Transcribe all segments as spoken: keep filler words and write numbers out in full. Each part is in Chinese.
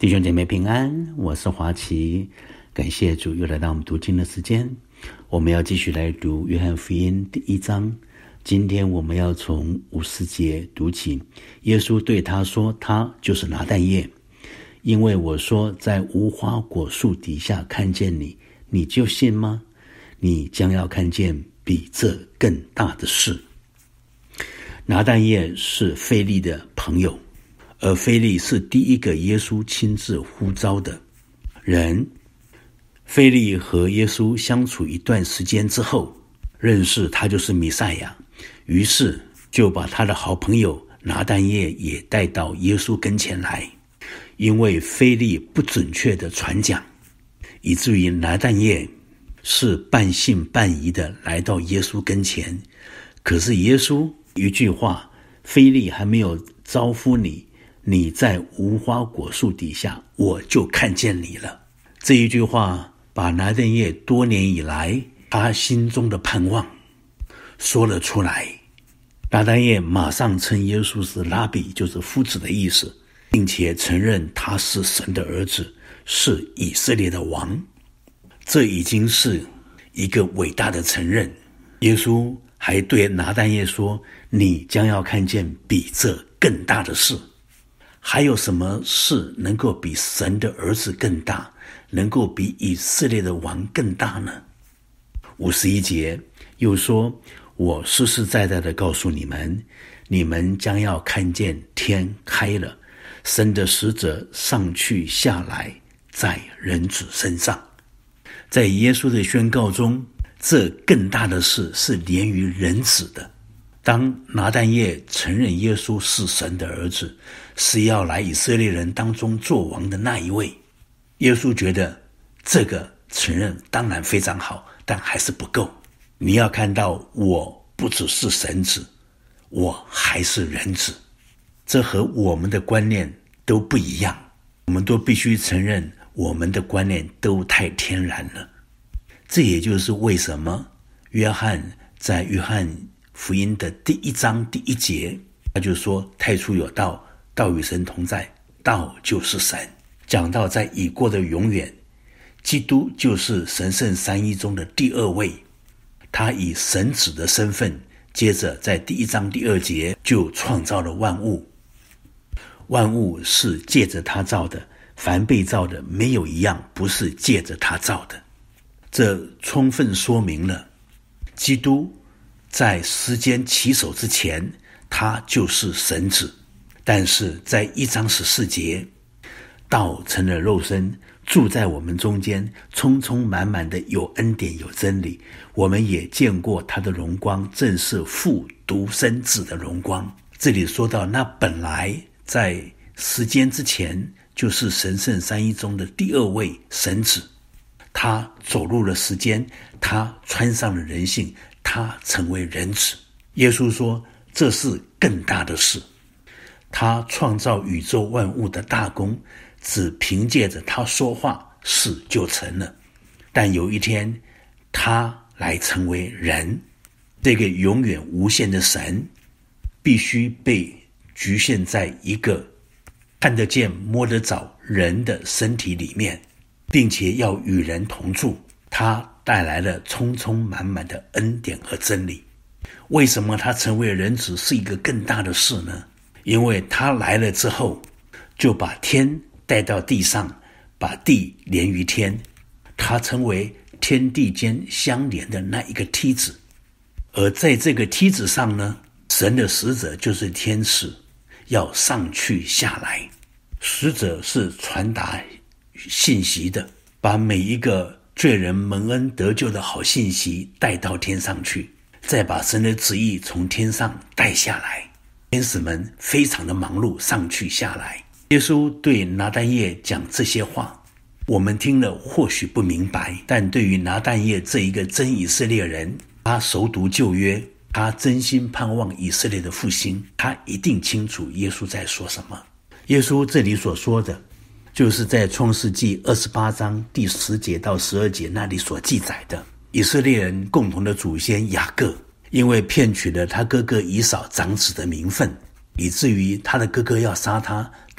弟兄姐妹平安，我是华奇，感谢主又来到我们读经的时间。我们要继续来读约翰福音第一章，今天我们要从五十节读起。耶稣对他说，他就是拿但业，因为我说在无花果树底下看见你，你就信吗？你将要看见比这更大的事。拿但业是腓利的朋友，而腓利是第一个耶稣亲自呼召的人。腓利和耶稣相处一段时间之后，认识他就是弥赛亚，于是就把他的好朋友拿但业也带到耶稣跟前来。因为腓利不准确的传讲，以至于拿但业是半信半疑的来到耶稣跟前。可是耶稣一句话，腓利还没有招呼你，你在无花果树底下，我就看见你了。这一句话把拿但业多年以来他心中的盼望说了出来。拿但业马上称耶稣是拉比，就是夫子的意思，并且承认他是神的儿子，是以色列的王。这已经是一个伟大的承认。耶稣还对拿但业说，你将要看见比这更大的事。还有什么事能够比神的儿子更大，能够比以色列的王更大呢？五十一节又说，我实实在在的告诉你们，你们将要看见天开了，神的使者上去下来，在人子身上。在耶稣的宣告中，这更大的事是连于人子的。当拿但业承认耶稣是神的儿子，是要来以色列人当中做王的那一位，耶稣觉得这个承认当然非常好，但还是不够。你要看到我不只是神子，我还是人子。这和我们的观念都不一样，我们都必须承认我们的观念都太天然了。这也就是为什么约翰在约翰福音的第一章第一节，他就说太初有道，道与神同在，道就是神。讲到在已过的永远，基督就是神圣三一中的第二位，他以神子的身份，接着在第一章第二节就创造了万物。万物是借着他造的，凡被造的没有一样不是借着他造的。这充分说明了基督在时间起手之前，他就是神子。但是在一章十四节，道成了肉身，住在我们中间，充充满满的有恩典有真理。我们也见过他的荣光，正是父独生子的荣光。这里说到那本来在时间之前就是神圣三一中的第二位神子，他走入了时间，他穿上了人性，他成为人子。耶稣说这是更大的事。他创造宇宙万物的大功，只凭借着他说话，事就成了。但有一天他来成为人，这个永远无限的神必须被局限在一个看得见摸得着人的身体里面，并且要与人同住。他带来了充充满满的恩典和真理。为什么他成为人子是一个更大的事呢？因为他来了之后，就把天带到地上，把地连于天，他成为天地间相连的那一个梯子。而在这个梯子上呢，神的使者就是天使，要上去下来。使者是传达信息的，把每一个罪人蒙恩得救的好信息带到天上去，再把神的旨意从天上带下来。天使们非常的忙碌，上去下来。耶稣对拿但业讲这些话，我们听了或许不明白，但对于拿但业这一个真以色列人，他熟读旧约，他真心盼望以色列的复兴，他一定清楚耶稣在说什么。耶稣这里所说的，就是在创世纪二十八章第十节到十二节那里所记载的。以色列人共同的祖先雅各，因为骗取了他哥哥以扫长子的名分，以至于他的哥哥要杀他，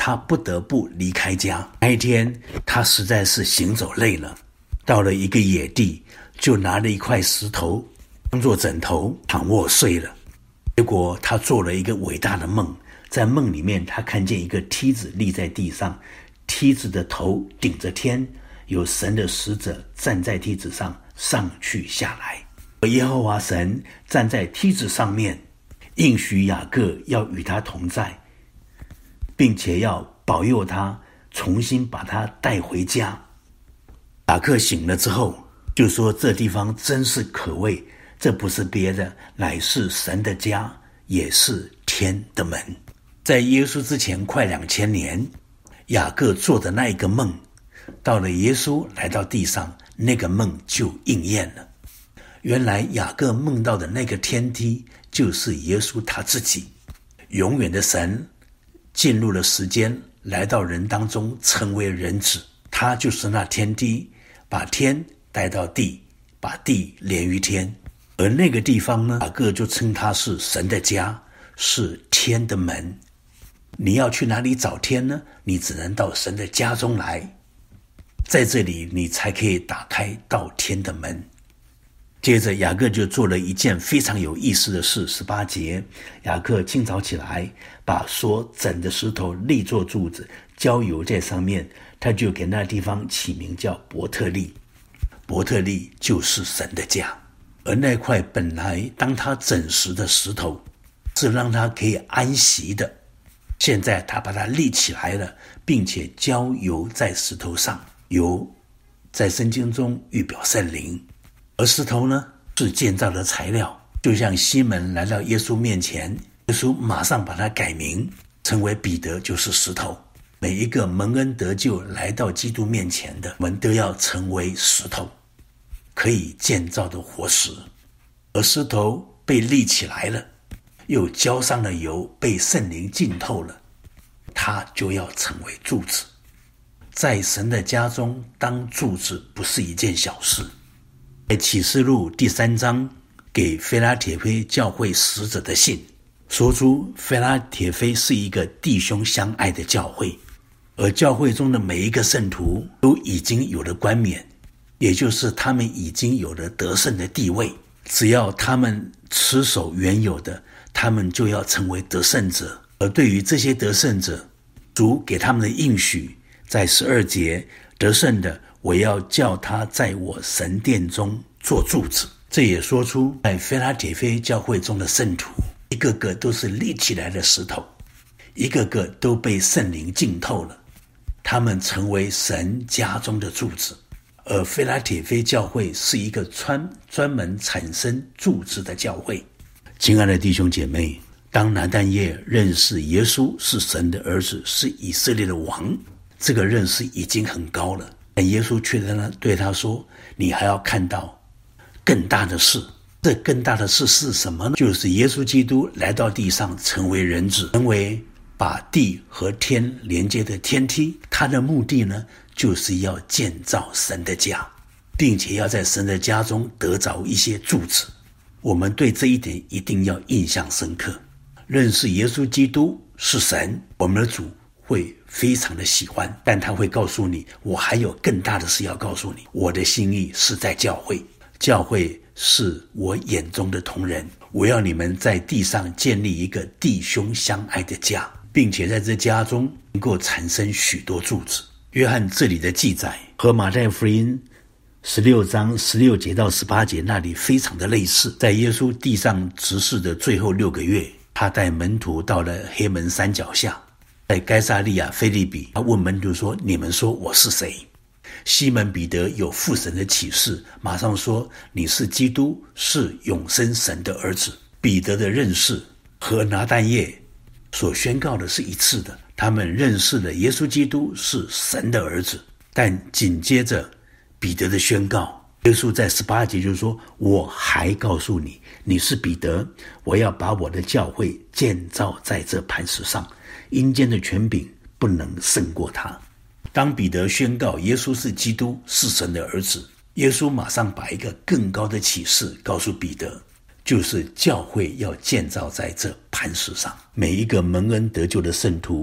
他不得不离开家。那一天他实在是行走累了，到了一个野地，就拿了一块石头当作枕头躺卧睡了。结果他做了一个伟大的梦，在梦里面他看见一个梯子立在地上，梯子的头顶着天，有神的使者站在梯子上上去下来。而耶和华神站在梯子上面，应许雅各要与他同在，并且要保佑他，重新把他带回家。雅各醒了之后就说，这地方真是可畏，这不是别的，乃是神的家，也是天的门。在耶稣之前快两千年，雅各做的那一个梦，到了耶稣来到地上，那个梦就应验了。原来雅各梦到的那个天梯就是耶稣他自己，永远的神进入了时间，来到人当中，成为人子。他就是那天梯，把天带到地，把地连于天。而那个地方呢，雅各就称它是神的家，是天的门。你要去哪里找天呢？你只能到神的家中来，在这里你才可以打开到天的门。接着雅各就做了一件非常有意思的事。十八节，雅各清早起来，把所整的石头立作柱子，浇油在上面，他就给那地方起名叫伯特利。伯特利就是神的家。而那块本来当他整石的石头，是让他可以安息的，现在他把它立起来了，并且浇油在石头上。油在圣经中预表圣灵，而石头呢是建造的材料。就像西门来到耶稣面前，耶稣马上把它改名，成为彼得，就是石头。每一个蒙恩得救来到基督面前的，我们都要成为石头，可以建造的活石。而石头被立起来了，又浇上了油，被圣灵浸透了，它就要成为柱子。在神的家中当柱子不是一件小事。在启示录第三章给腓拉铁非教会使者的信，说出腓拉铁非是一个弟兄相爱的教会，而教会中的每一个圣徒都已经有了冠冕，也就是他们已经有了得胜的地位。只要他们持守原有的，他们就要成为得胜者。而对于这些得胜者，主给他们的应许在十二节，得胜的我要叫他在我神殿中做柱子。这也说出在腓拉铁非教会中的圣徒，一个个都是立起来的石头，一个个都被圣灵浸透了，他们成为神家中的柱子。而腓拉铁非教会是一个专专门产生柱子的教会。亲爱的弟兄姐妹，当拿但业认识耶稣是神的儿子，是以色列的王，这个认识已经很高了。但耶稣却对他说，你还要看到更大的事。这更大的事是什么呢？就是耶稣基督来到地上，成为人子，成为把地和天连接的天梯。他的目的呢，就是要建造神的家，并且要在神的家中得着一些柱子。我们对这一点一定要印象深刻。认识耶稣基督是神，我们的主会非常的喜欢，但他会告诉你，我还有更大的事要告诉你。我的心意是在教会，教会是我眼中的同人，我要你们在地上建立一个弟兄相爱的家，并且在这家中能够产生许多柱子。约翰这里的记载和马太福音十六章十六节到十八节那里非常的类似。在耶稣地上执事的最后六个月，他带门徒到了黑门山脚下，在该撒利亚腓立比，他问门徒说，你们说我是谁？西门彼得有父神的启示，马上说，你是基督，是永生神的儿子。彼得的认识和拿但业所宣告的是一致的，他们认识了耶稣基督是神的儿子。但紧接着彼得的宣告，耶稣在十八节就说，我还告诉你，你是彼得，我要把我的教会建造在这磐石上，阴间的权柄不能胜过他。当彼得宣告耶稣是基督，是神的儿子，耶稣马上把一个更高的启示告诉彼得，就是教会要建造在这磐石上。每一个蒙恩得救的圣徒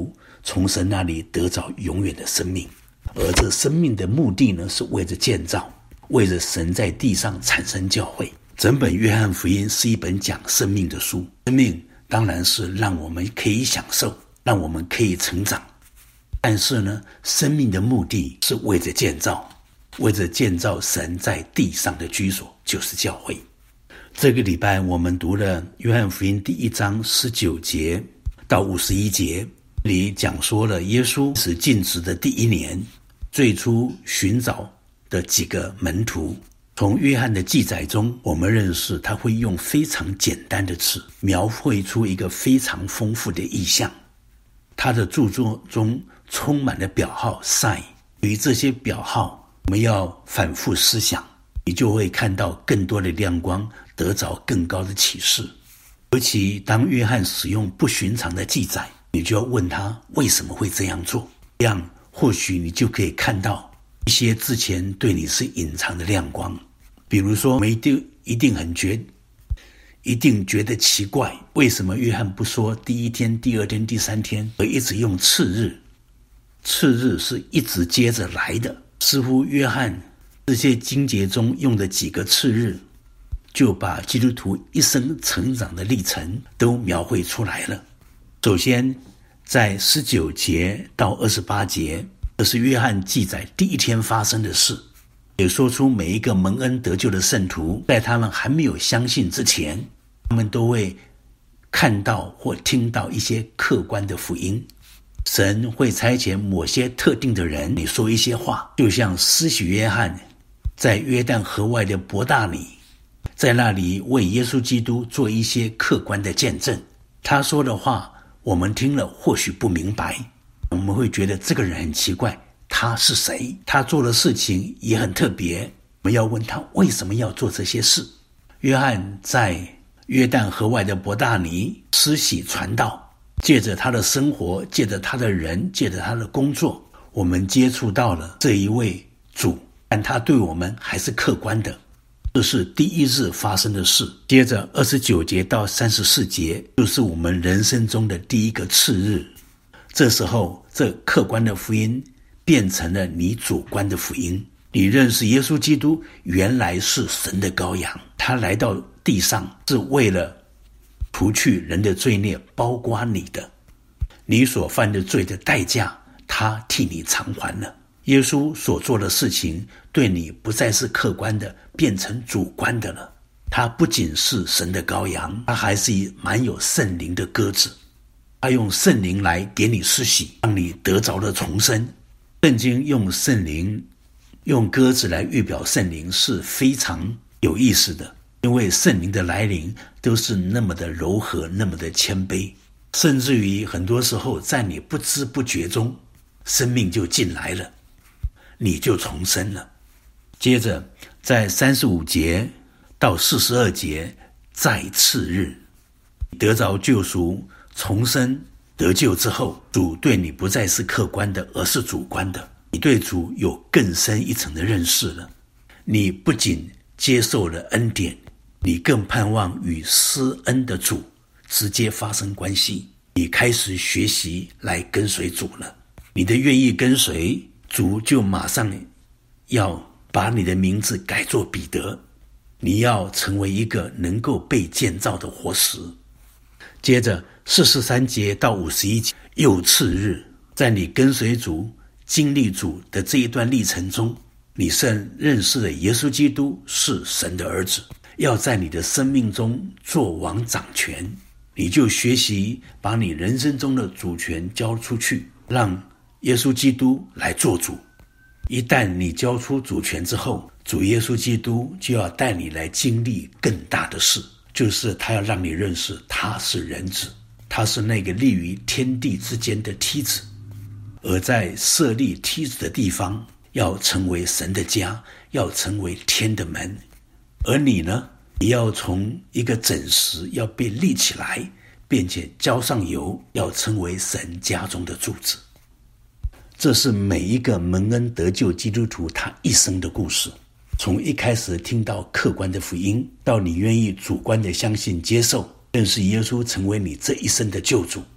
从神那里得着永远的生命。而这生命的目的呢，是为着建造，为着神在地上产生教会。整本约翰福音是一本讲生命的书，生命当然是让我们可以享受，让我们可以成长，但是呢，生命的目的是为着建造，为着建造神在地上的居所，就是教会。这个礼拜我们读了约翰福音第一章十九节到五十一节，里讲说了耶稣是尽职的第一年，最初寻找的几个门徒。从约翰的记载中，我们认识他会用非常简单的词描绘出一个非常丰富的意象。他的著作中充满了表号 sign， 对于这些表号我们要反复思想，你就会看到更多的亮光，得着更高的启示。尤其当约翰使用不寻常的记载，你就要问他为什么会这样做，这样或许你就可以看到一些之前对你是隐藏的亮光。比如说我们一定一定很觉一定觉得奇怪，为什么约翰不说第一天、第二天、第三天，而一直用次日？次日是一直接着来的，似乎约翰这些经节中用的几个次日，就把基督徒一生成长的历程都描绘出来了。首先在十九节到二十八节，这是约翰记载第一天发生的事，也说出每一个蒙恩得救的圣徒，在他们还没有相信之前，他们都会看到或听到一些客观的福音。神会差遣某些特定的人你说一些话，就像施洗约翰在约旦河外的伯大尼，在那里为耶稣基督做一些客观的见证。他说的话我们听了或许不明白，我们会觉得这个人很奇怪，他是谁？他做的事情也很特别，我们要问他为什么要做这些事。约翰在约旦河外的伯大尼施洗传道，借着他的生活，借着他的人，借着他的工作，我们接触到了这一位主，但他对我们还是客观的。这是第一日发生的事。接着二十九节到三十四节，就是我们人生中的第一个次日。这时候这客观的福音变成了你主观的福音。你认识耶稣基督原来是神的羔羊，他来到地上是为了除去人的罪孽，包括你的，你所犯的罪的代价他替你偿还了。耶稣所做的事情对你不再是客观的，变成主观的了。他不仅是神的羔羊，他还是满有圣灵的鸽子，他用圣灵来给你施洗，让你得着了重生。圣经用圣灵用鸽子来预表圣灵是非常有意思的，因为圣灵的来临都是那么的柔和，那么的谦卑，甚至于很多时候在你不知不觉中生命就进来了，你就重生了。接着在三十五节到四十二节，再次日得着救赎重生得救之后，主对你不再是客观的，而是主观的。你对主有更深一层的认识了。你不仅接受了恩典，你更盼望与施恩的主直接发生关系。你开始学习来跟随主了。你的愿意跟随主，就马上要把你的名字改作彼得，你要成为一个能够被建造的活石。接着四十三节到五十一节，又次日，在你跟随主经历主的这一段历程中，你甚认识了耶稣基督是神的儿子，要在你的生命中做王掌权。你就学习把你人生中的主权交出去，让耶稣基督来做主。一旦你交出主权之后，主耶稣基督就要带你来经历更大的事，就是他要让你认识他是人子，他是那个立于天地之间的梯子，而在设立梯子的地方要成为神的家，要成为天的门。而你呢，你要从一个枕石要被立起来，并且浇上油，要成为神家中的柱子。这是每一个蒙恩得救基督徒他一生的故事，从一开始听到客观的福音，到你愿意主观的相信接受，认识耶稣成为你这一生的救主，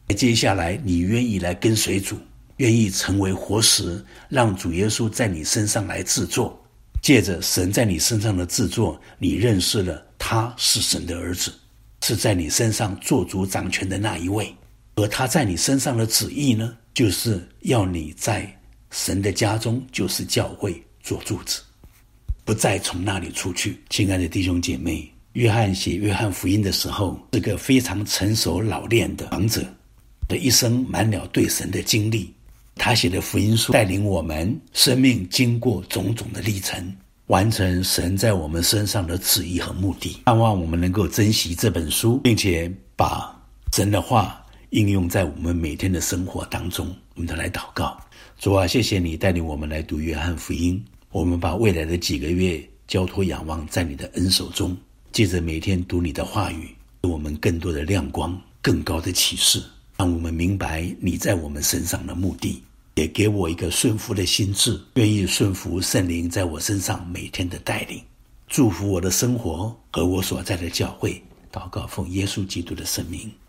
接下来你愿意来跟随主，愿意成为活石，让主耶稣在你身上来制作，借着神在你身上的制作，你认识了他是神的儿子，是在你身上做主掌权的那一位。而他在你身上的旨意呢，就是要你在神的家中，就是教会做柱子，不再从那里出去。亲爱的弟兄姐妹，约翰写约翰福音的时候，是个非常成熟老练的长者，的一生满了对神的经历。他写的福音书带领我们生命经过种种的历程，完成神在我们身上的旨意和目的。盼望我们能够珍惜这本书，并且把神的话应用在我们每天的生活当中。我们都来祷告。主啊，谢谢你带领我们来读约翰福音，我们把未来的几个月交托仰望在你的恩手中，借着每天读你的话语，给我们更多的亮光，更高的启示，让我们明白你在我们身上的目的，也给我一个顺服的心志，愿意顺服圣灵在我身上每天的带领，祝福我的生活和我所在的教会。祷告奉耶稣基督的圣名。